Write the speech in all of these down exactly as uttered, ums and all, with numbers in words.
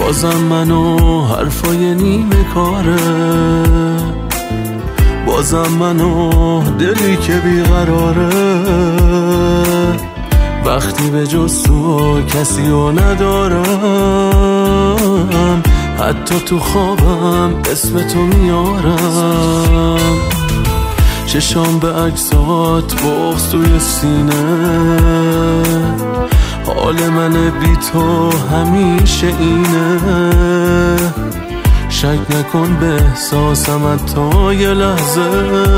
بازم منو حرفای نیمه کاره، بازم منو دلی که بیقراره. وقتی به جز تو کسی رو ندارم، حتی تو خوابم اسم تو میارم. چشام به عکسات بغض توی سینه، حال من بی تو همیشه اینه. شک نکن به احساسم حتی یه لحظه،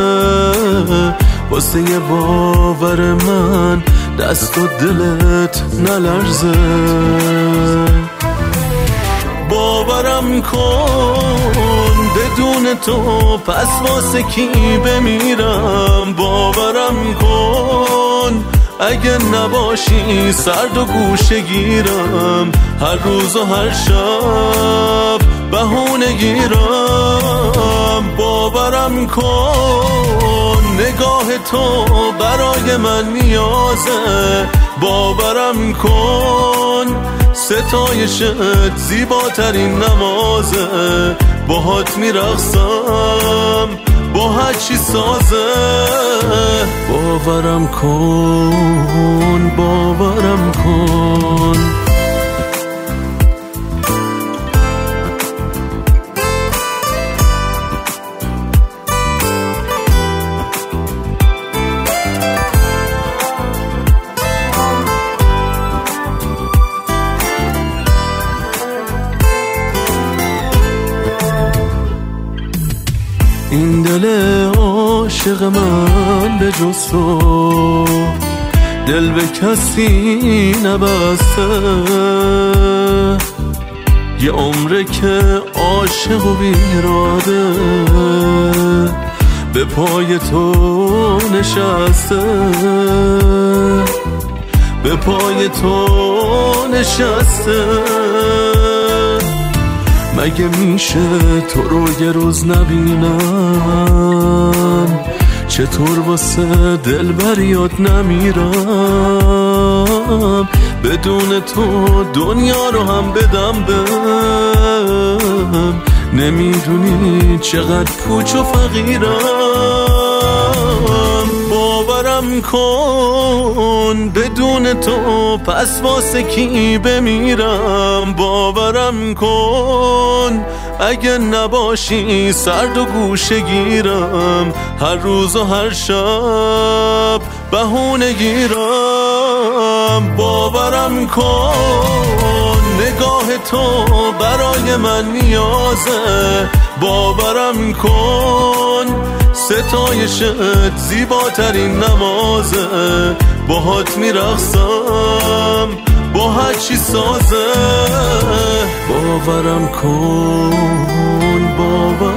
واسه یه باور من دست و دلت نلرزه. باورم کن بدون تو پس واسه کی بمیرم. باورم کن اگه نباشی سرد و گوشه گیرم. هر روز و هر شب بهونه گیرم. باورم کن نگاه تو برای من نیازه. باورم کن ستایشت زیباترین نمازه. باهات میرقصم با هر چی سازه. باورم کن باورم کن. این دل عاشق من به جز تو دل به کسی نبسته. یه عمره که عاشق و بیراده به پای تو نشسته. به پای تو نشسته. مگه میشه تو رو یه روز نبینم؟ چطور واسه دل بریاد نمیرم؟ بدون تو دنیا رو هم بدم بهم. نمیدونی چقدر پوچ و فقیرم. باورم کن بدون تو پس واسه کی بمیرم. باورم کن اگه نباشی سرد و گوشه گیرم. هر روز و هر شب بهونه گیرم. باورم کن نگاه تو برای من نیازه. باورم کن ستایشت زیباترین نمازه. باهات میرقصم با هر چی سازه. باورم کن باورم